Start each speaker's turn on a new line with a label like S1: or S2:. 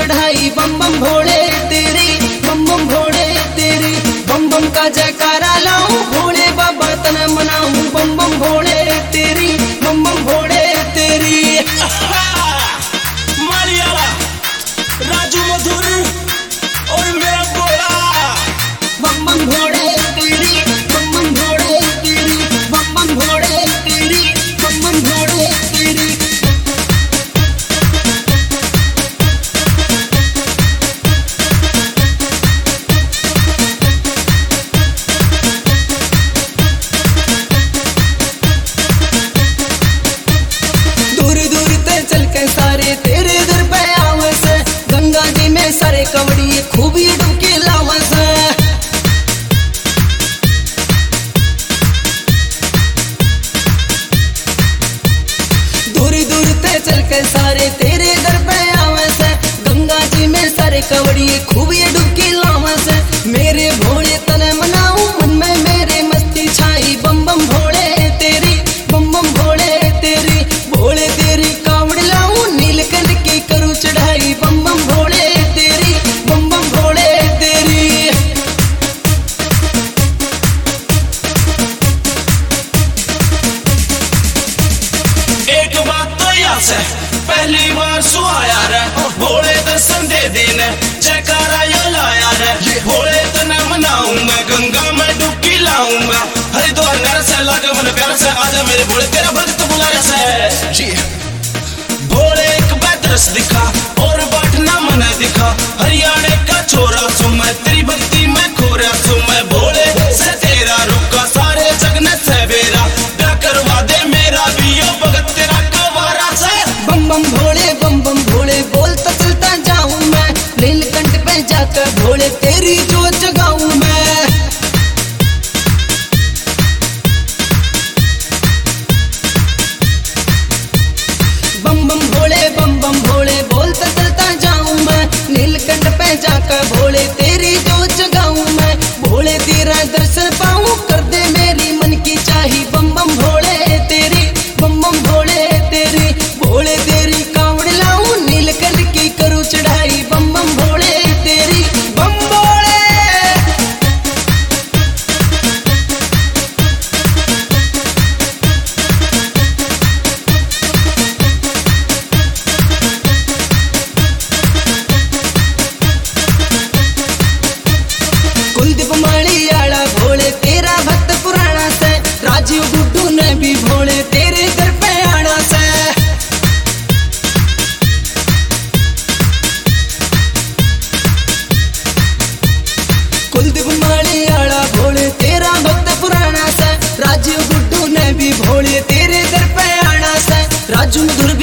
S1: चढ़ाई बम बम भोले तेरी, बम बम भोले तेरी, बम बम का जयकारा लाऊं भोले बाबा तना मनाऊं, बम बम भोले तेरी, बम बम भोले तेरी।
S2: मालियाला राजू मधुर और मेरा गोला,
S1: बम बम भोले तेरी, बम बम भोले तेरी, बम बम भोले तेरी, बम बम भोले तेरी। दूर दूर ते चल के सारे तेरे दर पे आवे से, गंगा जी में सारे कवड़ी खूबी डुबकी लावे से। दूर दूर ते चल के सारे तेरे दर पे आवे से, गंगा जी में सारे कवड़ी खूबी डुबकी लावे से। मेरे भोले तने मनाऊं मन में मेरे मस्ती छाई, बम बम भोले तेरी, बम बम भोले तेरी, भोले तेरी कावड़ लाऊं नीलकंठ की करूं चढ़ाई, बम बम भोले तेरी, बम बम भोले तेरी।
S2: एक बात तो याद है पहली बार सुहाया रे, भोले दर्शन दे देने जयकारा यो लाया रे। भोले तना मनाऊं मैं, गंगा में डुबकी लाऊं मैं, हरिद्वार नर से लागे मन प्यार से, आजा मेरे भोले तेरा भक्त बुला रहा है। भोले एक बैदरस दिखा और बांटना मन दिखा, हरियाणा का छोरा सु मैं, तेरी भक्ति में खोरा सु मैं। भोले से तेरा रुका सारे जग ने सवेरा, क्या करवा दे मेरा भी यो भगत तेरा कवारा से।
S1: बम बम भोले, बम बम भोले बोलता चलता जाऊं मैं, नीलकंठ पे जाकर भोले तेरी जोत जगाऊं मैं। बम बम भोले, बम बम भोले बोलता चलता जाऊं मैं, नीलकंठ पे जाकर भोले तेरी जोत जगाऊं मैं। भोले तेरा दर्शन पाऊं कर दे मेरी मन की चाही, बम बम भोले तेरी, बम बम भोले तेरी, भोले तेरी कावड़ लाऊं नीलकंठ की करूं चढ़ाई, बम बम भोले तेरी, बम भोले। कुलदीप मालियाला भोले तेरा भक्त पुराना से, राजीव गुड्डू ने भी भोले तेरे दर पे आना से। कुलदीप मालियाला भोले तेरा भक्त पुराना से, राजीव गुड्डू ने भी भोले तेरे दर पे आना से। राजू मधुर